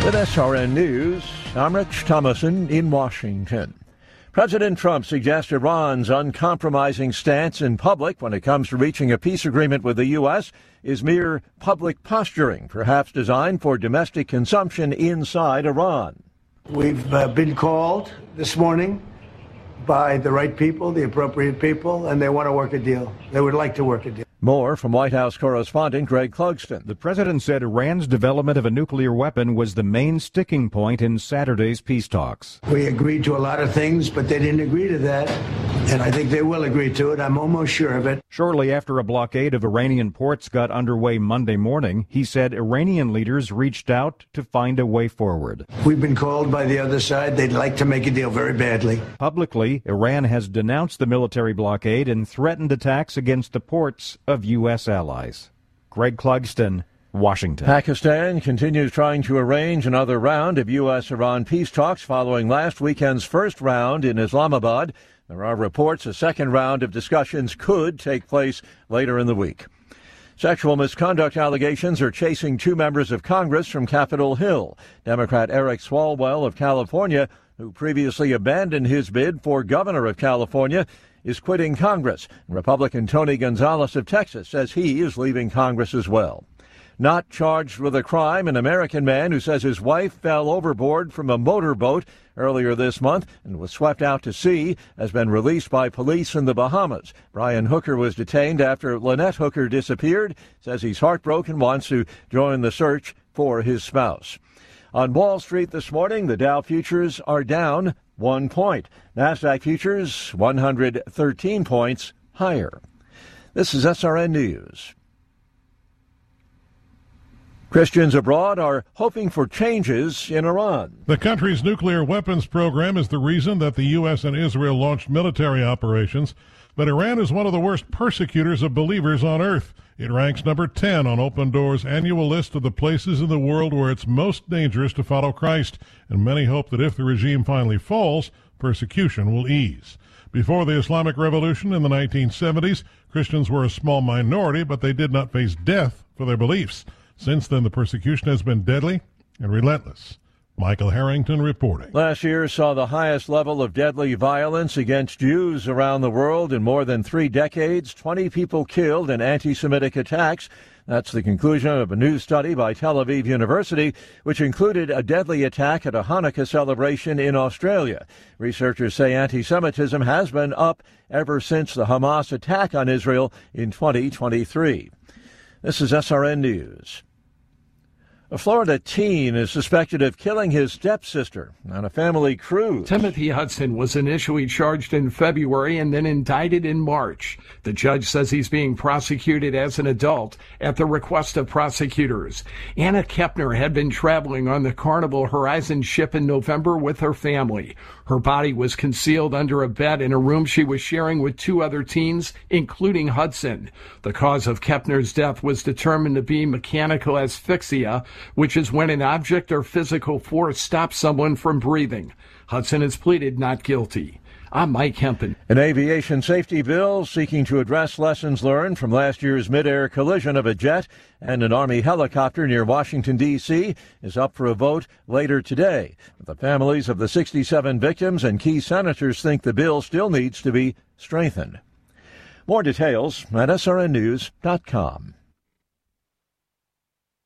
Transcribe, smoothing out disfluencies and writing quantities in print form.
With SRN News, I'm Rich Thomason in Washington. President Trump suggests Iran's uncompromising stance in public when it comes to reaching a peace agreement with the U.S. is mere public posturing, perhaps designed for domestic consumption inside Iran. We've been called this morning by the right people, the appropriate people, and they want to work a deal. They would like to work a deal. More from White House correspondent Greg Clugston. The president said Iran's development of a nuclear weapon was the main sticking point in Saturday's peace talks. We agreed to a lot of things, but they didn't agree to that, and I think they will agree to it. I'm almost sure of it. Shortly after a blockade of Iranian ports got underway Monday morning, he said Iranian leaders reached out to find a way forward. We've been called by the other side. They'd like to make a deal very badly. Publicly, Iran has denounced the military blockade and threatened attacks against the ports of U.S. allies. Greg Clugston, Washington. Pakistan continues trying to arrange another round of U.S.-Iran peace talks following last weekend's first round in Islamabad. There are reports a second round of discussions could take place later in the week. Sexual misconduct allegations are chasing two members of Congress from Capitol Hill. Democrat Eric Swalwell of California, who previously abandoned his bid for governor of California, is quitting Congress. Republican Tony Gonzalez of Texas says he is leaving Congress as well. Not charged with a crime, an American man who says his wife fell overboard from a motorboat earlier this month and was swept out to sea has been released by police in the Bahamas. Brian Hooker was detained after Lynette Hooker disappeared, says he's heartbroken, wants to join the search for his spouse. On Wall Street this morning, the Dow futures are down 1 point. NASDAQ futures 113 points higher. This is SRN News. Christians abroad are hoping for changes in Iran. The country's nuclear weapons program is the reason that the U.S. and Israel launched military operations, but Iran is one of the worst persecutors of believers on earth. It ranks number 10 on Open Doors' annual list of the places in the world where it's most dangerous to follow Christ, and many hope that if the regime finally falls, persecution will ease. Before the Islamic Revolution in the 1970s, Christians were a small minority, but they did not face death for their beliefs. Since then, the persecution has been deadly and relentless. Michael Harrington reporting. Last year saw the highest level of deadly violence against Jews around the world in more than 3 decades. 20 people killed in anti-Semitic attacks. That's the conclusion of a new study by Tel Aviv University, which included a deadly attack at a Hanukkah celebration in Australia. Researchers say anti-Semitism has been up ever since the Hamas attack on Israel in 2023. This is SRN News. A Florida teen is suspected of killing his stepsister on a family cruise. Timothy Hudson was initially charged in February and then indicted in March. The judge says he's being prosecuted as an adult at the request of prosecutors. Anna Kepner had been traveling on the Carnival Horizon ship in November with her family. Her body was concealed under a bed in a room she was sharing with 2 other teens, including Hudson. The cause of Kepner's death was determined to be mechanical asphyxia, which is when an object or physical force stops someone from breathing. Hudson has pleaded not guilty. I'm Mike Hempen. An aviation safety bill seeking to address lessons learned from last year's mid-air collision of a jet and an Army helicopter near Washington, D.C. is up for a vote later today. The families of the 67 victims and key senators think the bill still needs to be strengthened. More details at srnnews.com.